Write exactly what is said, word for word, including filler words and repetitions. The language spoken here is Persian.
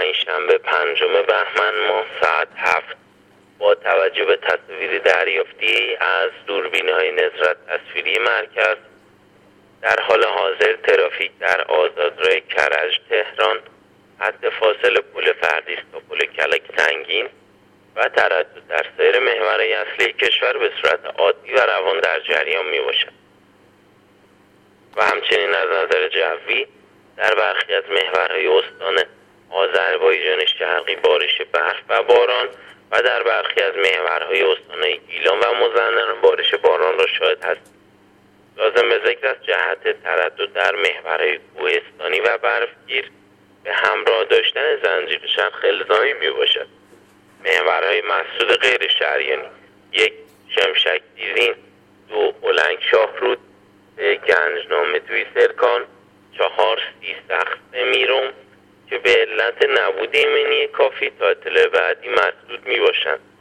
پنجشنبه پنجم بهمن ماه ساعت هفت با توجه به تصاویر دریافتی از دوربین‌های نظارت تصویری مرکز در حال حاضر ترافیک در آزادراه کرج تهران حد فاصل پل فردیس تا پل کلک سنگین و تردد در سایر محورهای اصلی کشور به صورت عادی و روان در جریان می باشد و همچنین از نظر جوی در برخی از محورهای استان آذربایجان شرقی بارش برف و باران و در برخی از محورهای استانهای گیلان و مازندران بارش باران را شاهد هستیم. لازم به ذکر است جهت تردد در محورهای کوهستانی و برفگیر به همراه داشتن زنجیر شرخ الزامی می باشد. محورهای مسدود غیر شهریانی: یک شمشک دیرین، دو هلنگ شاهرود، سه گنجنامه توی سرکان، چهار سی سخت میروم که به علت نبود ایمنی کافی تا اطلاع بعدی مسدود می باشند.